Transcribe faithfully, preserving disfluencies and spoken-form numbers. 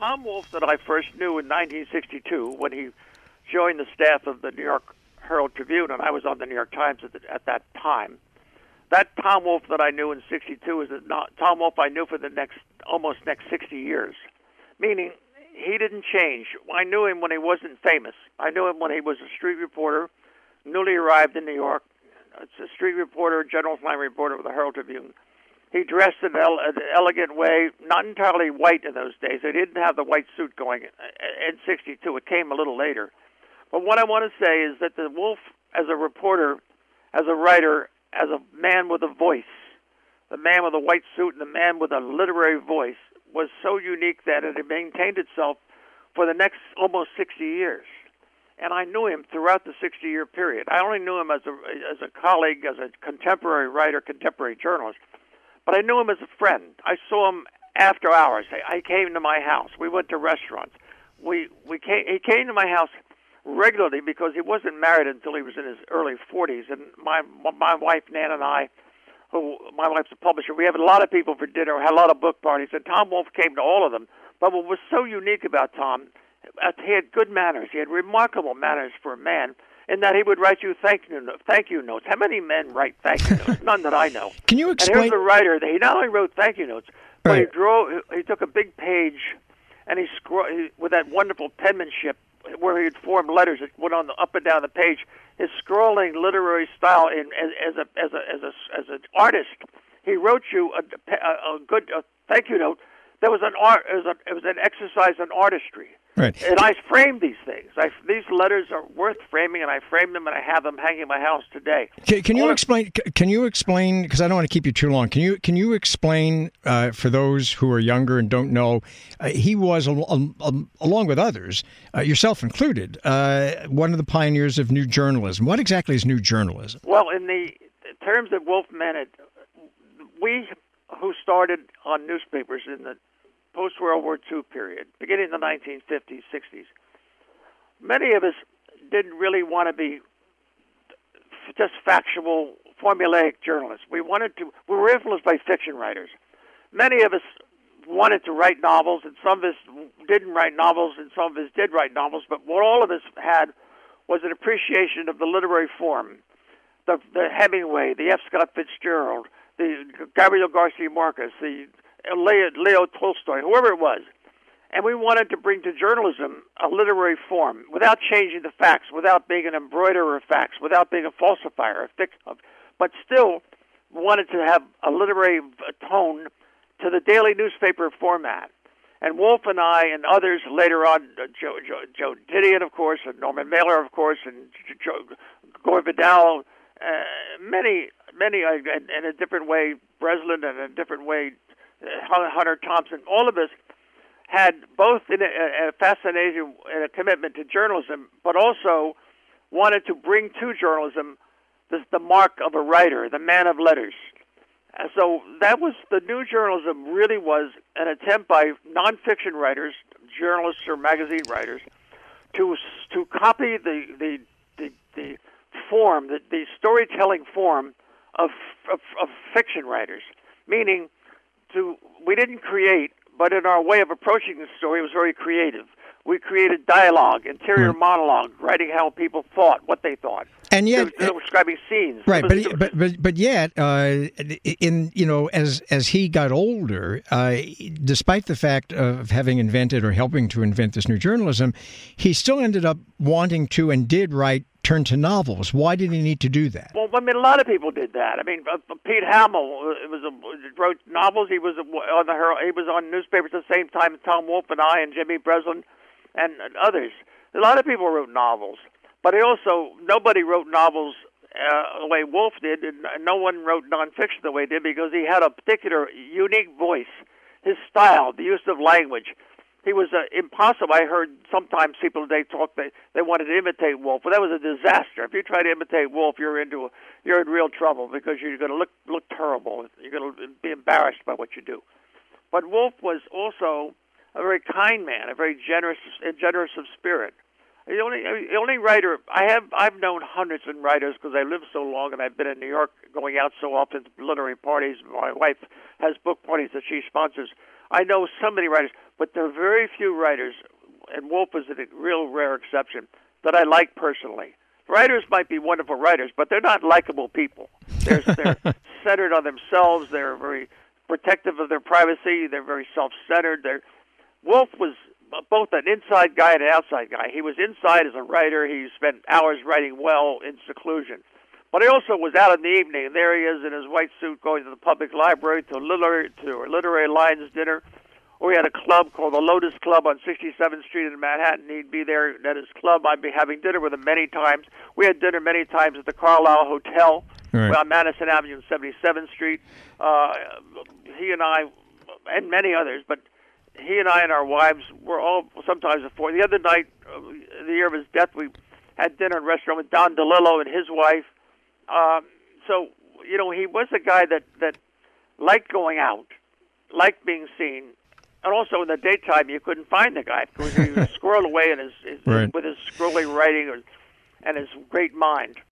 Tom Wolfe that I first knew in nineteen sixty-two when he joined the staff of the New York Herald Tribune, and I was on the New York Times at, the, at that time. That Tom Wolfe that I knew in sixty-two is not Tom Wolfe I knew for the next almost next sixty years, meaning he didn't change. I knew him when he wasn't famous. I knew him when he was a street reporter, newly arrived in New York. It's a street reporter, general line reporter with the Herald Tribune. He dressed in an elegant way, not entirely white in those days. They didn't have the white suit going in sixty-two. It came a little later. But what I want to say is that the Wolfe, as a reporter, as a writer, as a man with a voice, the man with a white suit and the man with a literary voice, was so unique that it had maintained itself for the next almost sixty years. And I knew him throughout the sixty-year period. I only knew him as a as a colleague, as a contemporary writer, contemporary journalist. But I knew him as a friend. I saw him after hours. I came to my house. We went to restaurants. We we came. He came to my house regularly because he wasn't married until he was in his early forties. And my my wife Nan and I, who my wife's a publisher, we have a lot of people for dinner. We had a lot of book parties, and Tom Wolfe came to all of them. But what was so unique about Tom, he had good manners. He had remarkable manners for a man, in that he would write you thank you thank you notes. How many men write thank you notes? None that I know. Can you explain? And here's a writer that he not only wrote thank you notes, but right. he drew. He took a big page, and he scroll with that wonderful penmanship, where he'd form letters that went on the up and down the page. His scrolling literary style, in as, as a as a as a as an artist, he wrote you a, a, a good a thank you note. There was an art. It was, a, it was an exercise in artistry. Right. And I framed these things. I, these letters are worth framing, and I framed them, and I have them hanging in my house today. Can, can you Or, explain? Can you explain? Because I don't want to keep you too long. Can you can you explain uh, for those who are younger and don't know? Uh, he was, a, a, a, along with others, uh, yourself included, uh, one of the pioneers of new journalism. What exactly is new journalism? Well, in the terms that Wolfe meant it, we who started on newspapers in the post-World War Two period, beginning in the nineteen fifties, sixties, many of us didn't really want to be just factual, formulaic journalists. We wanted to. We were influenced by fiction writers. Many of us wanted to write novels, and some of us didn't write novels, and some of us did write novels. But what all of us had was an appreciation of the literary form, the, the Hemingway, the F. Scott Fitzgerald, the Gabriel Garcia Marquez, the Leo, Leo Tolstoy, whoever it was. And we wanted to bring to journalism a literary form without changing the facts, without being an embroiderer of facts, without being a falsifier, of, but still wanted to have a literary tone to the daily newspaper format. And Wolfe and I and others later on, uh, Joe, Joe, Joe Didion, of course, and Norman Mailer, of course, and Joe, Gore Vidal, uh, many, many, uh, in, in a different way, Breslin, and in a different way, Hunter Thompson, all of us had both in a, a fascination and a commitment to journalism, but also wanted to bring to journalism this, the mark of a writer, the man of letters. And so that was, the new journalism really was an attempt by nonfiction writers, journalists or magazine writers, to to copy the the the, the form, the, the storytelling form of, of of fiction writers, meaning. To, we didn't create, but in our way of approaching the story, it was very creative. We created dialogue, interior mm. monologue, writing how people thought, what they thought, and yet they, they were describing scenes. Right, was, but, but but but yet, uh, in you know, as as he got older, uh, despite the fact of having invented or helping to invent this new journalism, he still ended up wanting to and did write. Turn to novels. Why did he need to do that? Well, I mean, a lot of people did that. I mean, uh, Pete Hamill uh, was a, wrote novels. He was a, on the he was on newspapers at the same time as Tom Wolfe and I and Jimmy Breslin and, and others. A lot of people wrote novels, but he also nobody wrote novels uh, the way Wolfe did, and no one wrote nonfiction the way he did because he had a particular unique voice, his style, the use of language. He was uh, impossible. I heard sometimes people today talk they they wanted to imitate Wolfe, but that was a disaster. If you try to imitate Wolfe, you're into a, you're in real trouble because you're going to look look terrible. You're going to be embarrassed by what you do. But Wolfe was also a very kind man, a very generous generous of spirit. The only the only writer I have I've known hundreds of writers because I lived so long and I've been in New York going out so often to literary parties. My wife has book parties that she sponsors. I know so many writers, but there are very few writers, and Woolf is a real rare exception, that I like personally. Writers might be wonderful writers, but they're not likable people. They're, they're centered on themselves. They're very protective of their privacy. They're very self-centered. They're, Woolf was both an inside guy and an outside guy. He was inside as a writer. He spent hours writing well in seclusion. But he also was out in the evening, and there he is in his white suit going to the public library, to a literary, to a literary Lions dinner. Or we had a club called the Lotus Club on sixty-seventh Street in Manhattan. He'd be there at his club. I'd be having dinner with him many times. We had dinner many times at the Carlyle Hotel right. on Madison Avenue and seventy-seventh Street. Uh, he and I, and many others, but he and I and our wives were all sometimes before. The other night, uh, the year of his death, we had dinner in a restaurant with Don DeLillo and his wife. Um, so, you know, he was a guy that, that liked going out, liked being seen. And also in the daytime, you couldn't find the guy because he was squirreled away in his, his right. with his scrolling writing or, and his great mind.